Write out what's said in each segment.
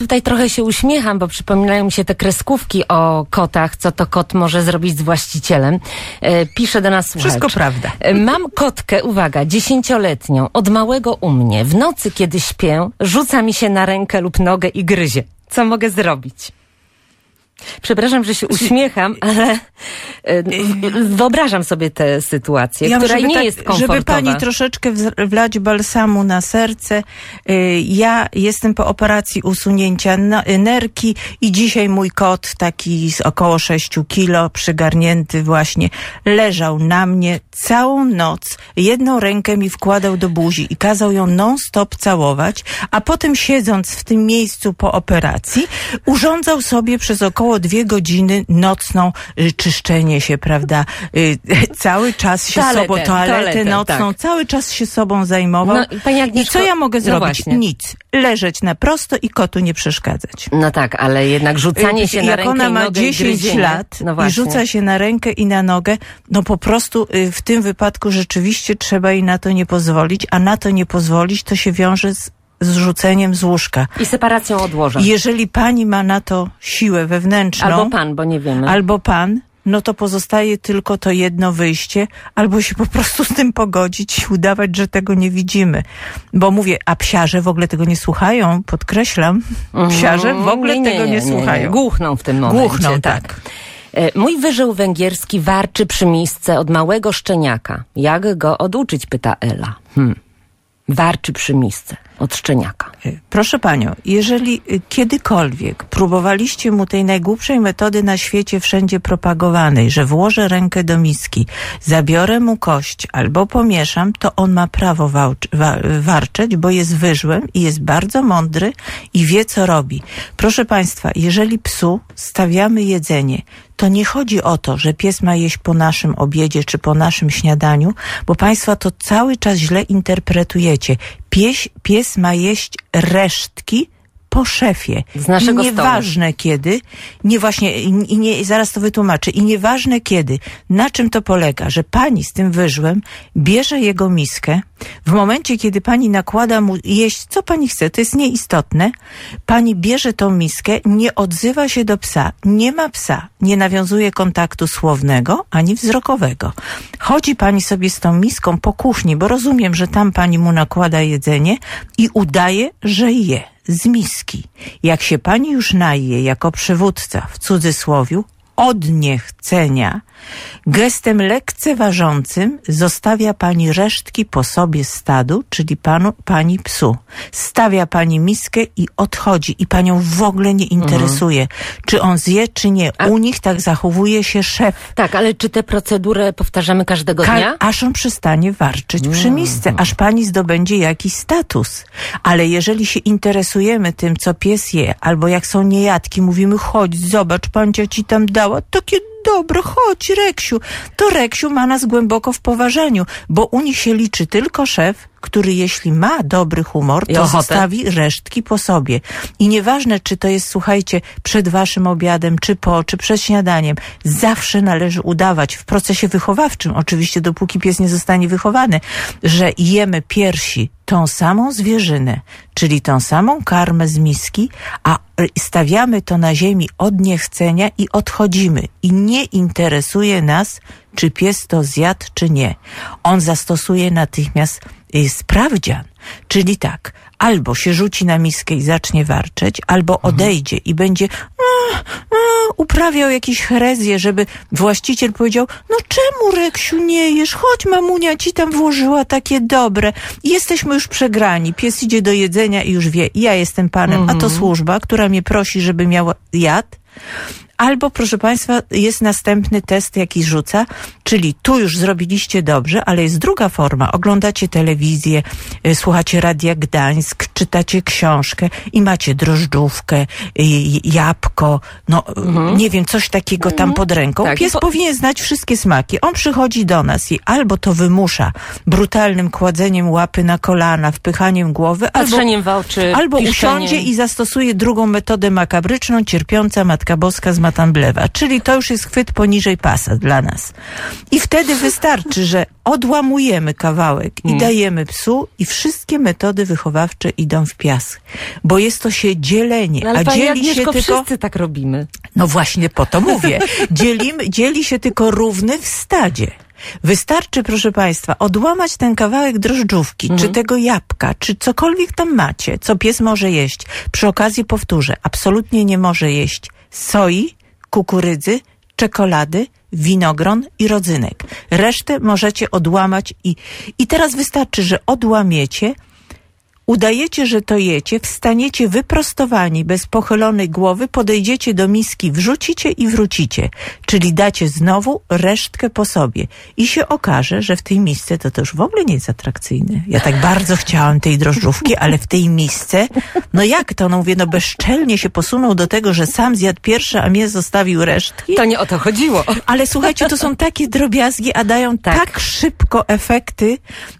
tutaj trochę się uśmiecham, bo przypominają mi się te kreskówki o kotach, co to kot może zrobić z właścicielem. Pisze do nas słuchacz. Wszystko prawda. Mam kotkę, uwaga, 10-letnią, od małego u mnie. W nocy, kiedy śpię, rzuca mi się na rękę lub nogę i gryzie. Co mogę zrobić? Przepraszam, że się uśmiecham, ale wyobrażam sobie tę sytuację, która nie jest komfortowa. Żeby pani troszeczkę wlać balsamu na serce, ja jestem po operacji usunięcia nerki i dzisiaj mój kot, taki z około 6 kilo, przygarnięty właśnie, leżał na mnie całą noc, jedną rękę mi wkładał do buzi i kazał ją non-stop całować, a potem siedząc w tym miejscu po operacji, urządzał sobie przez około 2 godziny nocną czyszczenie się, prawda? Cały czas się toaletę nocną, tak. Cały czas się sobą zajmował. No, pani Agnieszko, i co ja mogę zrobić? Właśnie. Nic. Leżeć na prosto i kotu nie przeszkadzać. No tak, ale jednak rzucanie się na rękę i nogę. Jak ona ma 10 lat i rzuca się na rękę i na nogę, no po prostu w tym wypadku rzeczywiście trzeba jej na to nie pozwolić, a na to nie pozwolić to się wiąże z rzuceniem z łóżka. I separacją od łoża. Jeżeli pani ma na to siłę wewnętrzną... Albo pan, bo nie wiemy. Albo pan, no to pozostaje tylko to jedno wyjście, albo się po prostu z tym pogodzić i udawać, że tego nie widzimy. Bo mówię, a psiarze w ogóle tego nie słuchają, podkreślam. Psiarze w ogóle tego nie słuchają. Głuchną w tym momencie. Głuchną, tak. Mój wyżeł węgierski warczy przy miejsce od małego szczeniaka. Jak go oduczyć, pyta Ela. Warczy przy miejsce od szczeniaka. Proszę panią, jeżeli kiedykolwiek próbowaliście mu tej najgłupszej metody na świecie wszędzie propagowanej, że włożę rękę do miski, zabiorę mu kość albo pomieszam, to on ma prawo warczeć, bo jest wyżłem i jest bardzo mądry i wie, co robi. Proszę państwa, jeżeli psu stawiamy jedzenie, to nie chodzi o to, że pies ma jeść po naszym obiedzie czy po naszym śniadaniu, bo państwo to cały czas źle interpretujecie. Pies ma jeść resztki po szefie. Z naszego nieważne kiedy, zaraz to wytłumaczę, i nieważne kiedy, na czym to polega, że pani z tym wyżłem bierze jego miskę, w momencie, kiedy pani nakłada mu jeść, co pani chce, to jest nieistotne, pani bierze tą miskę, nie odzywa się do psa, nie ma psa, nie nawiązuje kontaktu słownego ani wzrokowego. Chodzi pani sobie z tą miską po kuchni, bo rozumiem, że tam pani mu nakłada jedzenie i udaje, że je z miski. Jak się pani już naje jako przywódca, w cudzysłowiu, od niechcenia, gestem lekceważącym zostawia pani resztki po sobie stadu, czyli pani psu. Stawia pani miskę i odchodzi i panią w ogóle nie interesuje, czy on zje, czy nie. U nich tak zachowuje się szef. Tak, ale czy tę procedurę powtarzamy każdego dnia? Aż on przestanie warczyć przy misce, aż pani zdobędzie jakiś status. Ale jeżeli się interesujemy tym, co pies je, albo jak są niejadki, mówimy, chodź, zobacz, pancia ci tam dała, takie dobre, chodź, Reksiu. To Reksiu ma nas głęboko w poważaniu, bo u nich się liczy tylko szef, który jeśli ma dobry humor, to zostawi resztki po sobie. I nieważne, czy to jest, słuchajcie, przed waszym obiadem, czy przed śniadaniem, zawsze należy udawać w procesie wychowawczym, oczywiście dopóki pies nie zostanie wychowany, że jemy piersi tą samą zwierzynę, czyli tą samą karmę z miski, a stawiamy to na ziemi od niechcenia i odchodzimy. I nie interesuje nas, czy pies to zjadł, czy nie. On zastosuje natychmiast sprawdzian, czyli tak, albo się rzuci na miskę i zacznie warczeć, albo odejdzie i będzie uprawiał jakieś herezje, żeby właściciel powiedział, no czemu, Reksiu, nie jesz? Chodź, mamunia ci tam włożyła takie dobre. Jesteśmy już przegrani. Pies idzie do jedzenia i już wie, ja jestem panem, a to służba, która mnie prosi, żeby miał jad. Albo, proszę państwa, jest następny test, jaki rzuca, czyli tu już zrobiliście dobrze, ale jest druga forma. Oglądacie telewizję, słuchacie Radia Gdańsk, czytacie książkę i macie drożdżówkę, jabłko, nie wiem, coś takiego tam pod ręką. Tak, pies powinien znać wszystkie smaki. On przychodzi do nas i albo to wymusza brutalnym kładzeniem łapy na kolana, wpychaniem głowy, patrzeniem w oczy, albo usiądzie i zastosuje drugą metodę makabryczną, cierpiąca matka Matka Boska z Matamblewa, czyli to już jest chwyt poniżej pasa dla nas. I wtedy wystarczy, że odłamujemy kawałek i dajemy psu i wszystkie metody wychowawcze idą w piasek. Bo jest to się dzielenie, No, ale a pani dzieli Agnieszko, się tylko... wszyscy tak robimy. No właśnie po to mówię. Dzieli się tylko równy w stadzie. Wystarczy, proszę Państwa, odłamać ten kawałek drożdżówki, czy tego jabłka, czy cokolwiek tam macie, co pies może jeść. Przy okazji powtórzę, absolutnie nie może jeść soi, kukurydzy, czekolady, winogron i rodzynek. Resztę możecie odłamać i teraz wystarczy, że odłamiecie, udajecie, że to jecie, wstaniecie wyprostowani, bez pochylonej głowy, podejdziecie do miski, wrzucicie i wrócicie. Czyli dacie znowu resztkę po sobie. I się okaże, że w tej misce to już w ogóle nie jest atrakcyjne. Ja tak bardzo chciałam tej drożdżówki, ale w tej misce, no jak to? No mówię, no bezczelnie się posunął do tego, że sam zjadł pierwszy, a mnie zostawił resztki. To nie o to chodziło. Ale słuchajcie, to są takie drobiazgi, a dają tak szybko efekty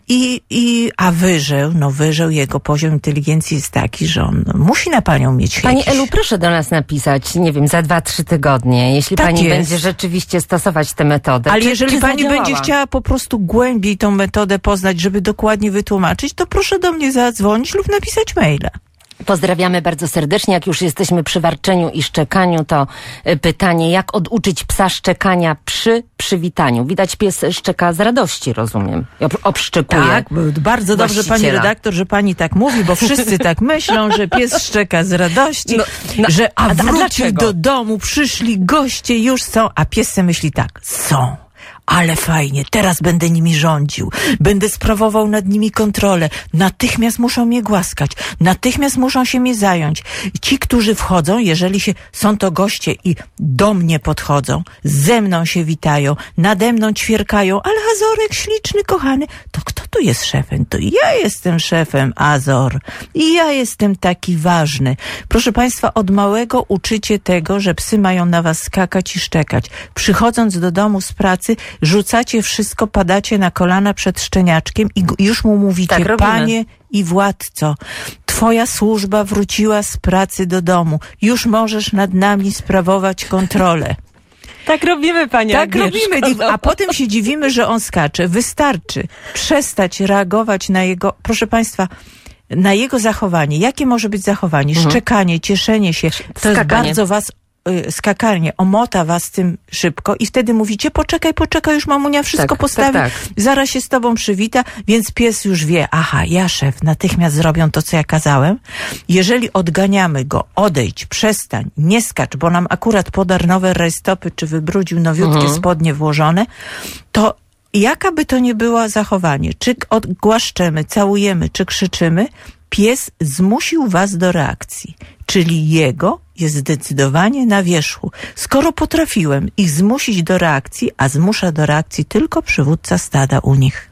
a wyżeł jego poziom inteligencji jest taki, że on musi na panią mieć Pani jakiś... Elu, proszę do nas napisać, nie wiem, za 2-3 tygodnie, jeśli Tak pani jest. będzie rzeczywiście stosować tę metodę. Ale jeżeli pani zadziałała? będzie chciała po prostu głębiej tą metodę poznać, żeby dokładnie wytłumaczyć, to proszę do mnie zadzwonić lub napisać maila. Pozdrawiamy bardzo serdecznie. Jak już jesteśmy przy warczeniu i szczekaniu, to pytanie, jak oduczyć psa szczekania przy przywitaniu? Widać, pies szczeka z radości, rozumiem. Obszczekuje. Tak, bardzo dobrze, pani właściciela. redaktor, że pani tak mówi, bo wszyscy tak myślą, że pies szczeka z radości, że wrócił dlaczego? do domu, przyszli goście, już są, a pies se myśli tak, są. Ale fajnie, teraz będę nimi rządził, będę sprawował nad nimi kontrolę, natychmiast muszą mnie głaskać, natychmiast muszą się mnie zająć. Ci, którzy wchodzą, jeżeli są to goście i do mnie podchodzą, ze mną się witają, nade mną ćwierkają, ale Azorek śliczny, kochany, to kto tu jest szefem? To ja jestem szefem, Azor. I ja jestem taki ważny. Proszę Państwa, od małego uczycie tego, że psy mają na was skakać i szczekać. Przychodząc do domu z pracy, rzucacie wszystko, padacie na kolana przed szczeniaczkiem i już mu mówicie, Tak robimy. panie i władco, twoja służba wróciła z pracy do domu. Już możesz nad nami sprawować kontrolę. Tak robimy, pani Tak Agnieszko. robimy, a potem się dziwimy, że on skacze. Wystarczy przestać reagować na jego, proszę Państwa, na jego zachowanie. Jakie może być zachowanie? Szczekanie, cieszenie się. To jest bardzo was skakanie, omota was tym szybko i wtedy mówicie, poczekaj, już mamunia wszystko postawi, tak. zaraz się z tobą przywita, więc pies już wie, aha, ja szef, natychmiast zrobią to, co ja kazałem. Jeżeli odganiamy go, odejdź, przestań, nie skacz, bo nam akurat podarł nowe rajstopy, czy wybrudził nowiutkie spodnie włożone, to jaka by to nie było zachowanie, czy głaszczemy, całujemy, czy krzyczymy, pies zmusił was do reakcji, czyli jego jest zdecydowanie na wierzchu. Skoro potrafiłem ich zmusić do reakcji, a zmusza do reakcji tylko przywódca stada u nich.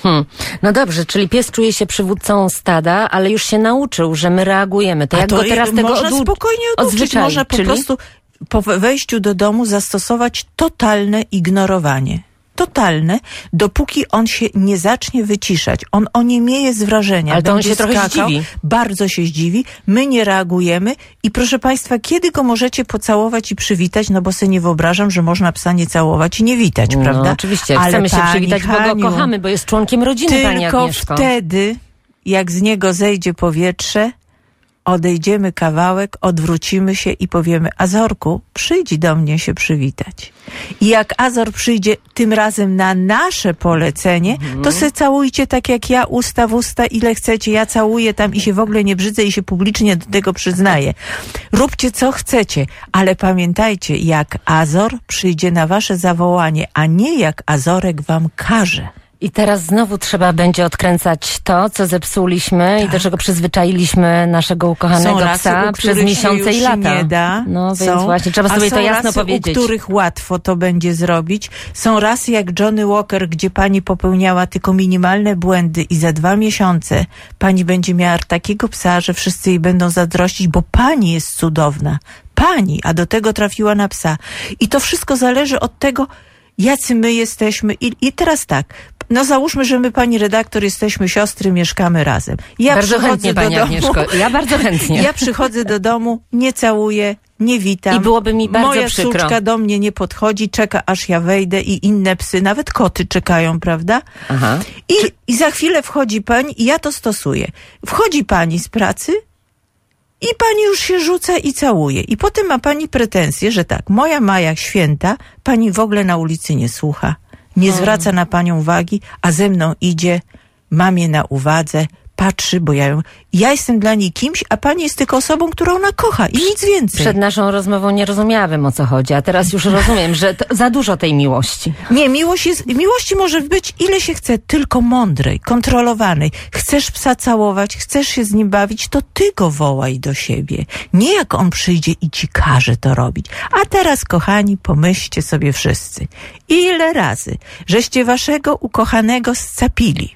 No dobrze, czyli pies czuje się przywódcą stada, ale już się nauczył, że my reagujemy. To jak go teraz tego można spokojnie oduczyć, można po prostu po wejściu do domu zastosować totalne ignorowanie. Totalne, dopóki on się nie zacznie wyciszać. On oniejmieje z wrażenia. Ale to on się trochę zdziwi. Bardzo się zdziwi. My nie reagujemy i proszę Państwa, kiedy go możecie pocałować i przywitać? No bo sobie nie wyobrażam, że można psa nie całować i nie witać, prawda? No oczywiście, ale chcemy się pani przywitać, bo Haniu, go kochamy, bo jest członkiem rodziny, pani Agnieszko. Tylko wtedy, jak z niego zejdzie powietrze, odejdziemy kawałek, odwrócimy się i powiemy, Azorku, przyjdź do mnie się przywitać. I jak Azor przyjdzie tym razem na nasze polecenie, to se całujcie tak jak ja, usta w usta, ile chcecie. Ja całuję tam i się w ogóle nie brzydzę i się publicznie do tego przyznaję. Róbcie co chcecie, ale pamiętajcie, jak Azor przyjdzie na wasze zawołanie, a nie jak Azorek wam każe. I teraz znowu trzeba będzie odkręcać to, co zepsuliśmy i do czego przyzwyczailiśmy naszego ukochanego psa przez miesiące i lata. Nie da. No więc właśnie, trzeba sobie to jasno rasy, powiedzieć. u których łatwo to będzie zrobić. Są rasy jak Johnny Walker, gdzie pani popełniała tylko minimalne błędy i za 2 miesiące pani będzie miała takiego psa, że wszyscy jej będą zazdrościć, bo pani jest cudowna. Pani, a do tego trafiła na psa. I to wszystko zależy od tego, jacy my jesteśmy. I teraz tak, no załóżmy, że my, pani redaktor, jesteśmy siostry, mieszkamy razem. Ja bardzo chętnie, pani Agnieszko. Ja bardzo chętnie. Ja przychodzę do domu, nie całuję, nie witam. I byłoby mi bardzo Moja przykro. suczka do mnie nie podchodzi, czeka aż ja wejdę i inne psy, nawet koty czekają, prawda? Aha. I za chwilę wchodzi pani i ja to stosuję. Wchodzi pani z pracy i pani już się rzuca i całuje. I potem ma pani pretensje, że tak, moja Maja święta, pani w ogóle na ulicy nie słucha, nie zwraca na panią uwagi, a ze mną idzie, ma mnie na uwadze, patrzy, bo ja jestem dla niej kimś, a pani jest tylko osobą, którą ona kocha i nic więcej. Przed naszą rozmową nie rozumiałabym, o co chodzi, a teraz już rozumiem, że za dużo tej miłości. Nie, miłości może być ile się chce, tylko mądrej, kontrolowanej. Chcesz psa całować, chcesz się z nim bawić, to ty go wołaj do siebie. Nie jak on przyjdzie i ci każe to robić. A teraz, kochani, pomyślcie sobie wszyscy. Ile razy żeście waszego ukochanego scapili,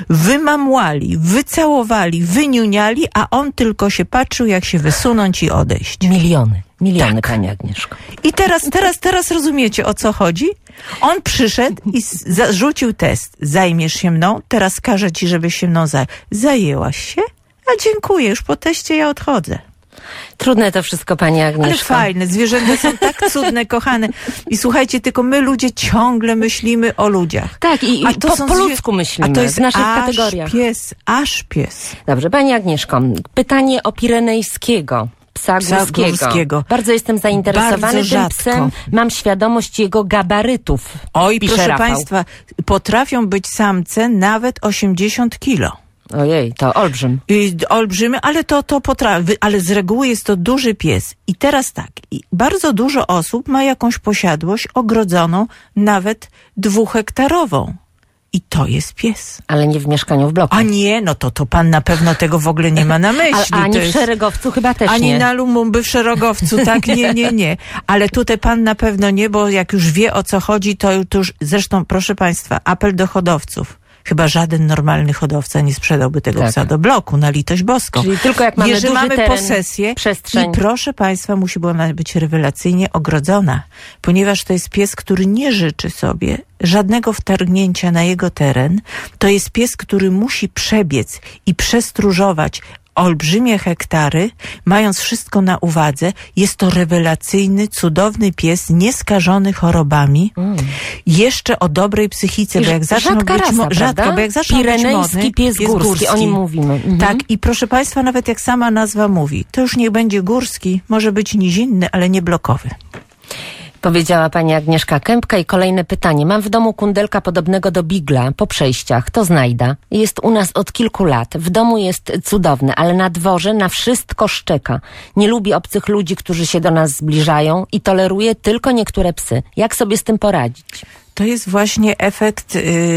wymamłali, wycałowali, wyniuniali, a on tylko się patrzył, jak się wysunąć i odejść. Miliony, Tak. Pani Agnieszko. I teraz rozumiecie, o co chodzi? On przyszedł i zarzucił test. Zajmiesz się mną? Teraz każę ci, żebyś się mną zajęłaś się? A dziękuję, już po teście ja odchodzę. Trudne to wszystko, Pani Ale Agnieszko. fajne, zwierzęta są tak cudne, kochane. I słuchajcie, tylko my ludzie ciągle myślimy o ludziach. Tak, i A to po są ludzku myślimy, a to jest w naszych aż kategoriach. Aż pies. Dobrze, Pani Agnieszko, pytanie o Pirenejskiego. Psa górskiego. Bardzo jestem zainteresowany Bardzo tym rzadko. psem. Mam świadomość jego gabarytów. Oj, pisze proszę Rafał. państwa, potrafią być samce nawet 80 kilo. Ojej, to olbrzym. Olbrzymy, ale to potrafi, ale z reguły jest to duży pies. I teraz tak, bardzo dużo osób ma jakąś posiadłość ogrodzoną, nawet 2-hektarową. I to jest pies. Ale nie w mieszkaniu w bloku. A nie, no to pan na pewno tego w ogóle nie ma na myśli. Ani To w jest- szeregowcu chyba też Ani nie. na Lumumby w szeregowcu, tak? Nie. Ale tutaj pan na pewno nie, bo jak już wie, o co chodzi, to już... Zresztą, proszę państwa, apel do hodowców. Chyba żaden normalny hodowca nie sprzedałby tego Tak. psa do bloku, na litość boską. Czyli tylko jak mamy Jeżeli duży mamy teren, posesję przestrzeń. i proszę państwa, musi ona być rewelacyjnie ogrodzona, ponieważ to jest pies, który nie życzy sobie żadnego wtargnięcia na jego teren. To jest pies, który musi przebiec i przestróżować olbrzymie hektary, mając wszystko na uwadze. Jest to rewelacyjny, cudowny pies, nieskażony chorobami. Jeszcze o dobrej psychice, I bo jak zaczną rzadka być rasa, rzadko, prawda? bo jak zaczną być Pirenejski modny, pies górski, o nim mówimy. Mhm. Tak, i proszę państwa, nawet jak sama nazwa mówi, to już niech będzie górski, może być nizinny, ale nie blokowy. Powiedziała pani Agnieszka Kępka i kolejne pytanie. Mam w domu kundelka podobnego do Bigla po przejściach. To znajda. Jest u nas od kilku lat. W domu jest cudowny, ale na dworze na wszystko szczeka. Nie lubi obcych ludzi, którzy się do nas zbliżają i toleruje tylko niektóre psy. Jak sobie z tym poradzić? To jest właśnie efekt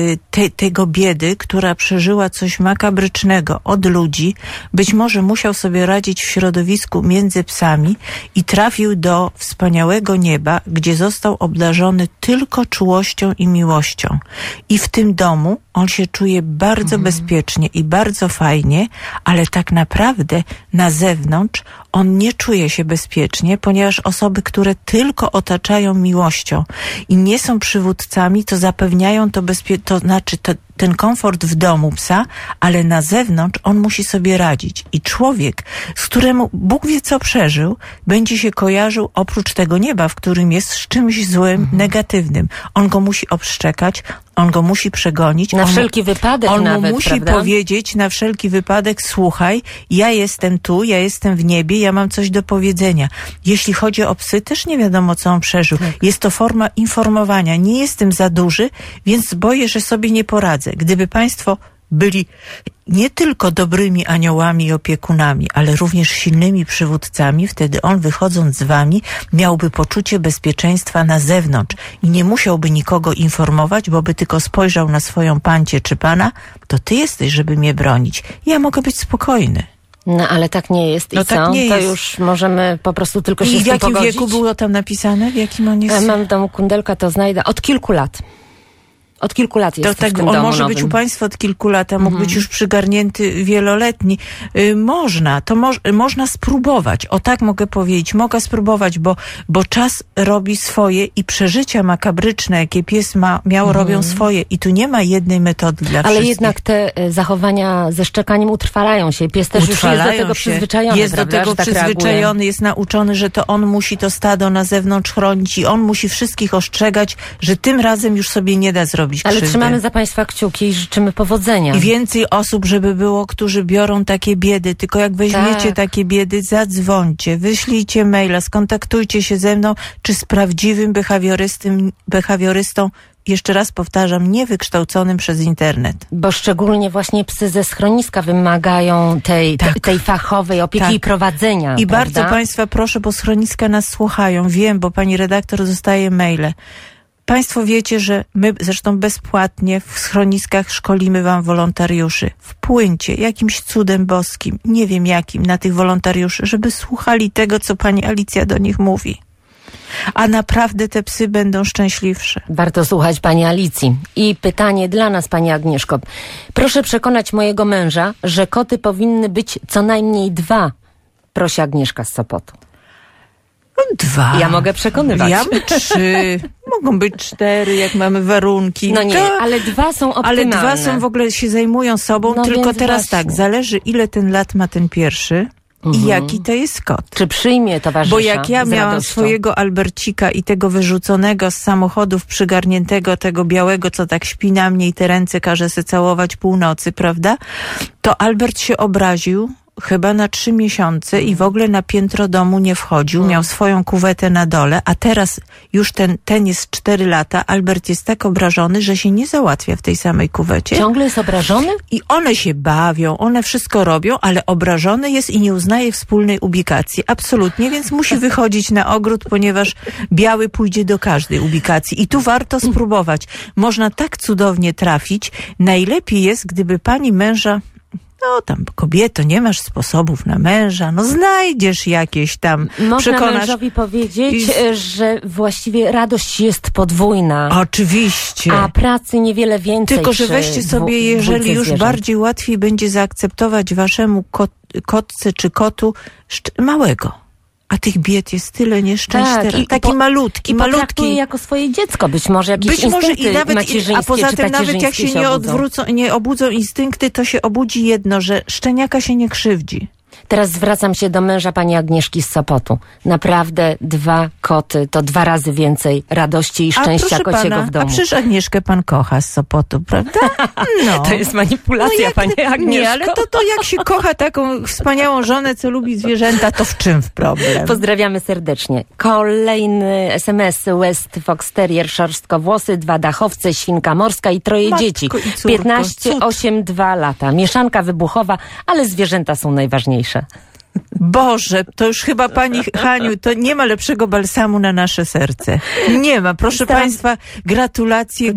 tego biedy, która przeżyła coś makabrycznego od ludzi. Być może musiał sobie radzić w środowisku między psami i trafił do wspaniałego nieba, gdzie został obdarzony tylko czułością i miłością. I w tym domu on się czuje bardzo bezpiecznie i bardzo fajnie, ale tak naprawdę na zewnątrz on nie czuje się bezpiecznie, ponieważ osoby, które tylko otaczają miłością i nie są przywódcami, to zapewniają to znaczy ten komfort w domu psa, ale na zewnątrz on musi sobie radzić. I człowiek, z któremu Bóg wie co przeżył, będzie się kojarzył oprócz tego nieba, w którym jest, z czymś złym, negatywnym. On go musi obszczekać, on go musi przegonić. Na wszelki wypadek on nawet, mu musi prawda? powiedzieć na wszelki wypadek, słuchaj, ja jestem tu, ja jestem w niebie, ja mam coś do powiedzenia. Jeśli chodzi o psy, też nie wiadomo, co on przeżył. Jest to forma informowania. Nie jestem za duży, więc boję, że sobie nie poradzę. Gdyby państwo byli nie tylko dobrymi aniołami i opiekunami, ale również silnymi przywódcami, wtedy on, wychodząc z wami, miałby poczucie bezpieczeństwa na zewnątrz i nie musiałby nikogo informować, bo by tylko spojrzał na swoją pancię czy pana, to ty jesteś, żeby mnie bronić. Ja mogę być spokojny. No ale tak nie jest. I No co? tak nie to jest. już możemy po prostu tylko się I z w tym jakim pogodzić? wieku było tam napisane? W jakim on jest? Mam w domu kundelka, to znajdę od kilku lat. Od kilku lat jest To tak, w tym on domu może nowym. być u państwa od kilku lat, a mógł być już przygarnięty wieloletni. Można spróbować. O tak mogę powiedzieć. Mogę spróbować, bo czas robi swoje i przeżycia makabryczne, jakie pies miał, robią swoje. I tu nie ma jednej metody dla wszystkich. Ale jednak te zachowania ze szczekaniem utrwalają się. Pies też już jest do tego przyzwyczajony, jest prawda, do tego że tak przyzwyczajony, reaguje. jest nauczony, że to on musi to stado na zewnątrz chronić i on musi wszystkich ostrzegać, że tym razem już sobie nie da zrobić Ale krzywdy. trzymamy za państwa kciuki i życzymy powodzenia. I więcej osób, żeby było, którzy biorą takie biedy. Tylko jak weźmiecie takie biedy, zadzwońcie, wyślijcie maila, skontaktujcie się ze mną, czy z prawdziwym behawiorystą, jeszcze raz powtarzam, niewykształconym przez internet. Bo szczególnie właśnie psy ze schroniska wymagają tej fachowej opieki i prowadzenia. I prawda? bardzo państwa proszę, bo schroniska nas słuchają. Wiem, bo pani redaktor dostaje maile. Państwo wiecie, że my zresztą bezpłatnie w schroniskach szkolimy wam wolontariuszy. Wpłyńcie jakimś cudem boskim, nie wiem jakim, na tych wolontariuszy, żeby słuchali tego, co pani Alicja do nich mówi. A naprawdę te psy będą szczęśliwsze. Warto słuchać pani Alicji. I pytanie dla nas, pani Agnieszko. Proszę przekonać mojego męża, że koty powinny być co najmniej 2. Prosi Agnieszka z Sopotu. 2. Ja mogę przekonywać. Ja 3. Mogą być 4, jak mamy warunki. No nie, ale 2 są optymalne. Ale 2 są w ogóle, się zajmują sobą, No tylko więc teraz właśnie. tak, zależy ile ten lat ma ten pierwszy i jaki to jest kot. Czy przyjmie towarzysza Bo jak ja z miałam radością? swojego Albercika i tego wyrzuconego z samochodów, przygarniętego, tego białego, co tak śpi na mnie i te ręce każe se całować północy, prawda? To Albert się obraził chyba na 3 miesiące i w ogóle na piętro domu nie wchodził. Miał swoją kuwetę na dole, a teraz już ten jest 4 lata. Albert jest tak obrażony, że się nie załatwia w tej samej kuwecie. Ciągle jest obrażony? I one się bawią, one wszystko robią, ale obrażony jest i nie uznaje wspólnej ubikacji. Absolutnie, więc musi wychodzić na ogród, ponieważ biały pójdzie do każdej ubikacji. I tu warto spróbować. Można tak cudownie trafić. Najlepiej jest, gdyby pani męża... No tam, kobieto, nie masz sposobów na męża, no znajdziesz jakieś tam, Można przekonasz. mężowi powiedzieć, że właściwie radość jest podwójna. Oczywiście. A pracy niewiele więcej. Tylko, że weźcie sobie, jeżeli już zwierząt. bardziej łatwiej będzie zaakceptować waszemu kotce czy kotu małego. A tych bied jest tyle nieszczęść. Taki malutki. Potraktuje jako swoje dziecko, być może jakieś instynkty macierzyńskie, a poza czy tym nawet jak się nie obudzą instynkty, to się obudzi jedno, że szczeniaka się nie krzywdzi. Teraz zwracam się do męża pani Agnieszki z Sopotu. Naprawdę 2 koty to 2 razy więcej radości i szczęścia kociego w domu. A przecież Agnieszkę pan kocha z Sopotu, prawda? No. To jest manipulacja, pani Agnieszko. Nie, ale to jak się kocha taką wspaniałą żonę, co lubi zwierzęta, to w czym problem? Pozdrawiamy serdecznie. Kolejny SMS. West Fox Terrier, szorstkowłosy, 2 dachowce, świnka morska i 3 dzieci. I córko, 15, 8, 2 lata. Mieszanka wybuchowa, ale zwierzęta są najważniejsze. Boże, to już chyba pani Haniu, to nie ma lepszego balsamu na nasze serce. Nie ma. Proszę państwa, gratulacje.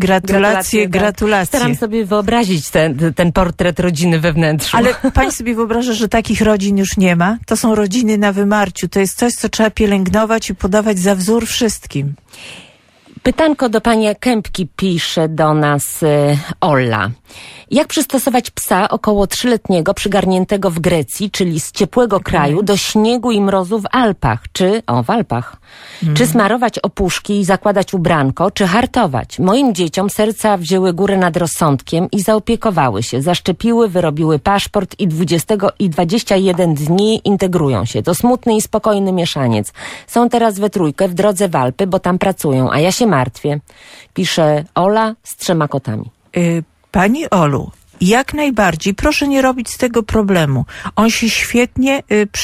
Staram sobie wyobrazić ten portret rodziny we wnętrzu. Ale pani sobie wyobraża, że takich rodzin już nie ma? To są rodziny na wymarciu. To jest coś, co trzeba pielęgnować i podawać za wzór wszystkim. Pytanko do pani Kępki pisze do nas Ola. Jak przystosować psa około 3-letniego przygarniętego w Grecji, czyli z ciepłego kraju, do śniegu i mrozu w Alpach? W Alpach. Czy smarować opuszki i zakładać ubranko, czy hartować? Moim dzieciom serca wzięły górę nad rozsądkiem i zaopiekowały się. Zaszczepiły, wyrobiły paszport i 21 dni integrują się. To smutny i spokojny mieszaniec. Są teraz we 3 w drodze w Alpy, bo tam pracują, a ja się martwię. Pisze Ola z 3 kotami. Pani Olu, jak najbardziej, proszę nie robić z tego problemu. On się świetnie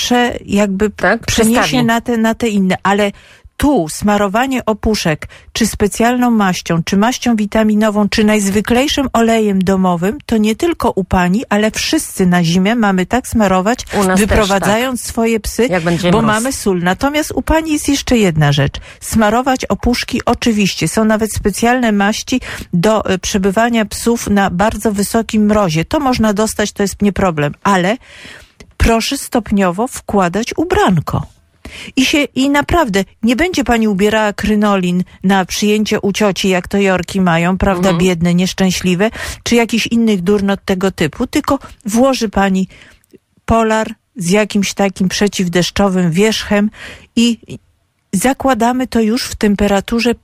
przeniesie na te inne, ale tu smarowanie opuszek, czy specjalną maścią, czy maścią witaminową, czy najzwyklejszym olejem domowym, to nie tylko u pani, ale wszyscy na zimę mamy tak smarować, wyprowadzając swoje psy, bo mamy sól. Natomiast u pani jest jeszcze jedna rzecz. Smarować opuszki oczywiście. Są nawet specjalne maści do przebywania psów na bardzo wysokim mrozie. To można dostać, to jest nie problem, ale proszę stopniowo wkładać ubranko. I naprawdę nie będzie pani ubierała krynolin na przyjęcie u cioci, jak to Jorki mają, prawda, biedne, nieszczęśliwe, czy jakichś innych durnot tego typu, tylko włoży pani polar z jakimś takim przeciwdeszczowym wierzchem i zakładamy to już w temperaturze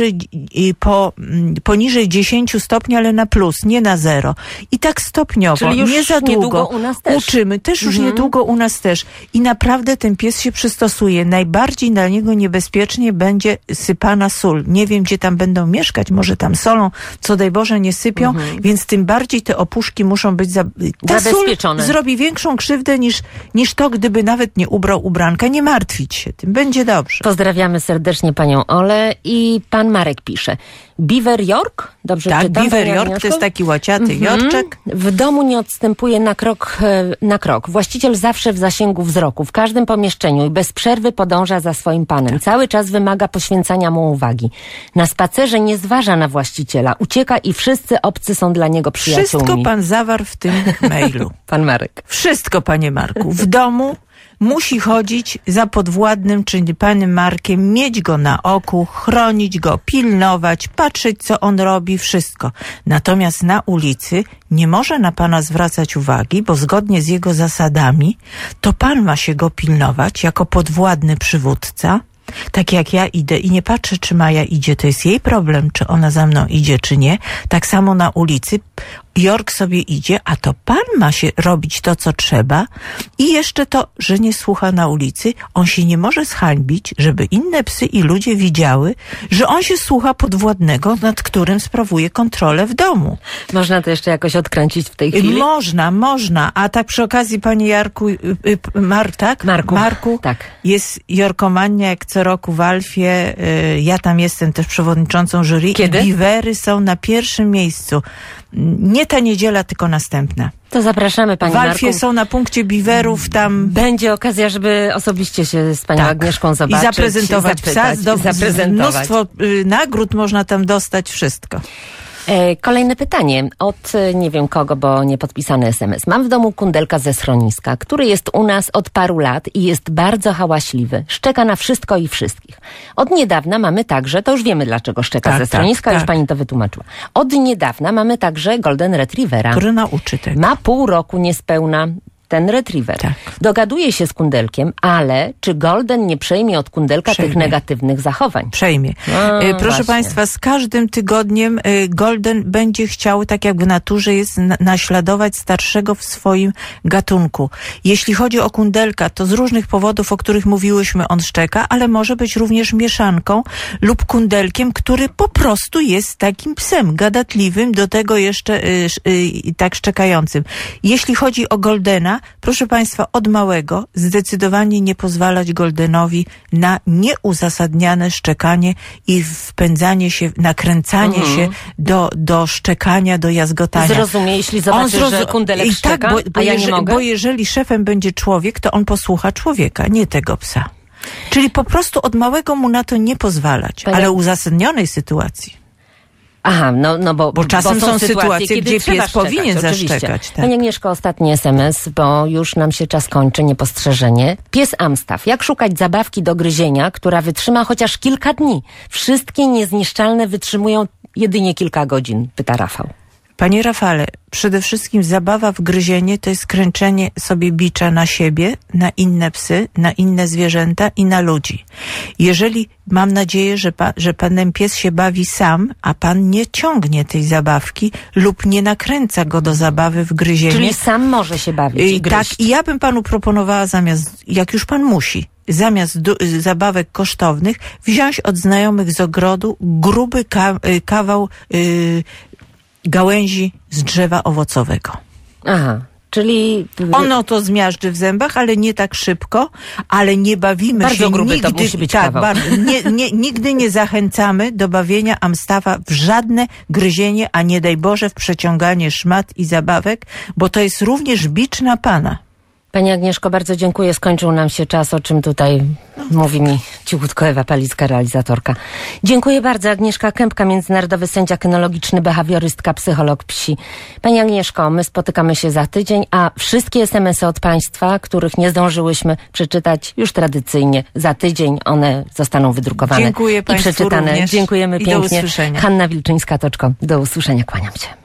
poniżej 10 stopni, ale na plus, nie na 0. I tak stopniowo, czyli już nie za długo u nas też. uczymy. Też już niedługo u nas też. I naprawdę ten pies się przystosuje. Najbardziej dla niego niebezpiecznie będzie sypana sól. Nie wiem, gdzie tam będą mieszkać. Może tam solą, co daj Boże, nie sypią. Więc tym bardziej te opuszki muszą być ta zabezpieczone. Sól zrobi większą krzywdę niż to, gdyby nawet nie ubrał ubranka. Nie martwić się tym. Będzie dobrze. Pozdrawiamy serdecznie panią Olę i pan Marek pisze. Beaver York? Dobrze tak, czytam? Beaver York to jest taki łaciaty jorczek. W domu nie odstępuje na krok. Właściciel zawsze w zasięgu wzroku, w każdym pomieszczeniu i bez przerwy podąża za swoim panem. Cały czas wymaga poświęcania mu uwagi. Na spacerze nie zważa na właściciela. Ucieka i wszyscy obcy są dla niego przyjaciółmi. Wszystko pan zawarł w tym mailu. Pan Marek. Wszystko, panie Marku. W domu musi chodzić za podwładnym, czyli panem Markiem, mieć go na oku, chronić go, pilnować, patrzeć, co on robi, wszystko. Natomiast na ulicy nie może na pana zwracać uwagi, bo zgodnie z jego zasadami to pan ma się go pilnować jako podwładny przywódca. Tak jak ja idę i nie patrzę, czy Maja idzie, to jest jej problem, czy ona za mną idzie, czy nie. Tak samo na ulicy Jork sobie idzie, a to pan ma się robić to, co trzeba. I jeszcze to, że nie słucha na ulicy, on się nie może zhańbić, żeby inne psy i ludzie widziały, że on się słucha podwładnego, nad którym sprawuje kontrolę w domu. Można to jeszcze jakoś odkręcić w tej chwili? Można. A tak przy okazji, panie Jarku, Marku, tak. Jest Jorkomania, jak co roku w Alfie. Ja tam jestem też przewodniczącą jury. Kiedy? I biwery są na pierwszym miejscu. Nie ta niedziela, tylko następna. To zapraszamy pani W Alfie Marku. są na punkcie biwerów tam. Będzie okazja, żeby osobiście się z panią Agnieszką zobaczyć. I zaprezentować psa. Mnóstwo nagród można tam dostać, wszystko. Kolejne pytanie od nie wiem kogo, bo nie podpisany SMS. Mam w domu kundelka ze schroniska, który jest u nas od paru lat i jest bardzo hałaśliwy. Szczeka na wszystko i wszystkich. Od niedawna mamy także, to już wiemy dlaczego szczeka ze schroniska, już pani to wytłumaczyła. Od niedawna mamy także Golden Retrievera, który nauczy tego. Ma pół roku niespełna ten retriever. Tak. Dogaduje się z kundelkiem, ale czy Golden nie przejmie od kundelka tych negatywnych zachowań? Przejmie. Proszę właśnie. państwa, z każdym tygodniem Golden będzie chciał, tak jak w naturze jest, naśladować starszego w swoim gatunku. Jeśli chodzi o kundelka, to z różnych powodów, o których mówiłyśmy, on szczeka, ale może być również mieszanką lub kundelkiem, który po prostu jest takim psem gadatliwym, do tego jeszcze tak szczekającym. Jeśli chodzi o Goldena, proszę państwa, od małego zdecydowanie nie pozwalać Goldenowi na nieuzasadniane szczekanie i wpędzanie się, nakręcanie się do szczekania, do jazgotania. Zrozumie, jeśli zobaczy, że kundelek szczeka, bo ja nie mogę? Bo jeżeli szefem będzie człowiek, to on posłucha człowieka, nie tego psa. Czyli po prostu od małego mu na to nie pozwalać, ale uzasadnionej sytuacji. Aha, bo czasem są sytuacje, gdzie trzeba pies powinien zaszczekać. Tak. Pani Agnieszko, ostatni SMS, bo już nam się czas kończy, niepostrzeżenie. Pies Amstaff. Jak szukać zabawki do gryzienia, która wytrzyma chociaż kilka dni? Wszystkie niezniszczalne wytrzymują jedynie kilka godzin, pyta Rafał. Panie Rafale, przede wszystkim zabawa w gryzienie to jest kręczenie sobie bicza na siebie, na inne psy, na inne zwierzęta i na ludzi. Jeżeli mam nadzieję, że panem pies się bawi sam, a pan nie ciągnie tej zabawki lub nie nakręca go do zabawy w gryzienie. Czyli sam może się bawić i gryźć. Tak, i ja bym panu proponowała jak już pan musi, zamiast zabawek kosztownych, wziąć od znajomych z ogrodu gruby kawał gałęzi z drzewa owocowego. Aha, czyli... Ono to zmiażdży w zębach, ale nie tak szybko, ale nie bawimy bardzo się gruby nigdy. To musi być kawał. Nigdy nie zachęcamy do bawienia Amstaffa w żadne gryzienie, a nie daj Boże w przeciąganie szmat i zabawek, bo to jest również bicz na pana. Pani Agnieszko, bardzo dziękuję. Skończył nam się czas, o czym tutaj mówi mi cichutko Ewa Palicka, realizatorka. Dziękuję bardzo. Agnieszka Kępka, międzynarodowy sędzia kynologiczny, behawiorystka, psycholog psi. Pani Agnieszko, my spotykamy się za tydzień, a wszystkie SMS-y od Państwa, których nie zdążyłyśmy przeczytać, już tradycyjnie za tydzień one zostaną wydrukowane. Dziękuję i Państwu przeczytane. również. Dziękujemy I pięknie. do usłyszenia. Hanna Wilczyńska-Toczko. Do usłyszenia, kłaniam się.